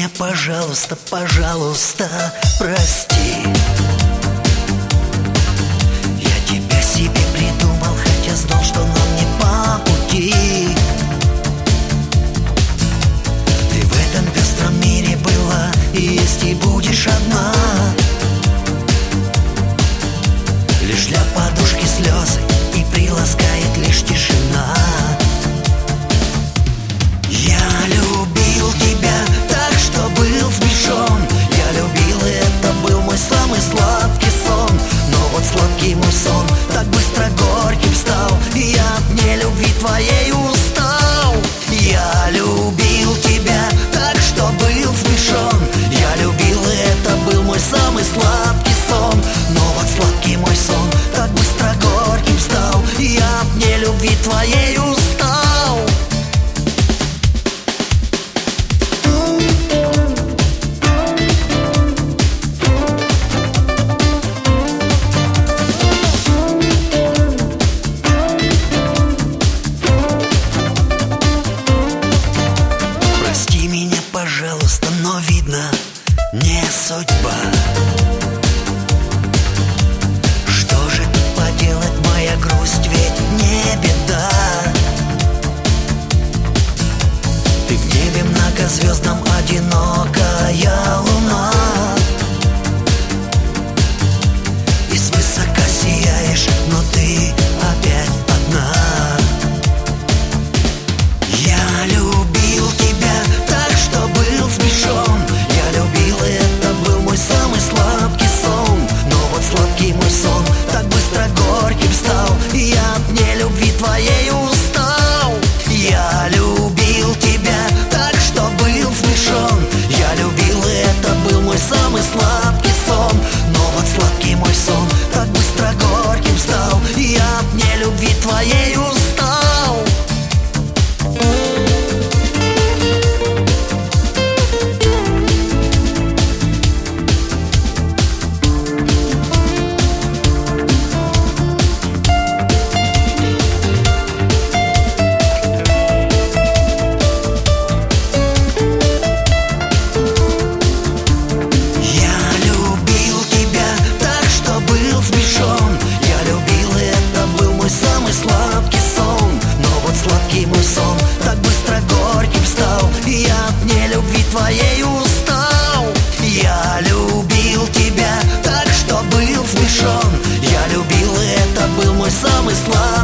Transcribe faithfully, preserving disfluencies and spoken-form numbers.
меня, пожалуйста, пожалуйста, прости. Я тебя себе придумал, хотя знал, что нам не по пути. Ты в этом пестром мире была и есть, и будешь одна. Лишь для подушки слезы, и приласкает лишь тишина. Я любил тебя так, что был сбешен. Я любил, и это был мой самый сладкий сон. Но вот сладкий мой сон так быстро горьким стал, и я от нелюбви твоей устал. Я любил тебя так, что был сбешен. Я любил, и это был мой самый сладкий сон. Но вот сладкий мой сон так быстро горьким стал, и я от нелюбви твоей устал. Прости меня, пожалуйста, но видно, не судьба. Что же тут поделать, моя грусть ведь не беда. Ты в небе многозвездном, одинокая луна, и свысока сияешь, но ты опять одна. Я любил тебя так, что был сбешен. Я любил, и это был мой самый сладкий сон. Но вот сладкий мой сон так быстро горьким стал, и я от нелюбви твоей устал. Я любил тебя так, что был сбешен. Я любил, и это был мой самый сладкий сон. Но вот сладкий мой сон так быстро горьким стал, и я от нелюбви твоей устал. Мой сон так быстро горьким стал, и я от нелюбви твоей устал. Я любил тебя так, что был смешон. Я любил, и это был мой самый сладкий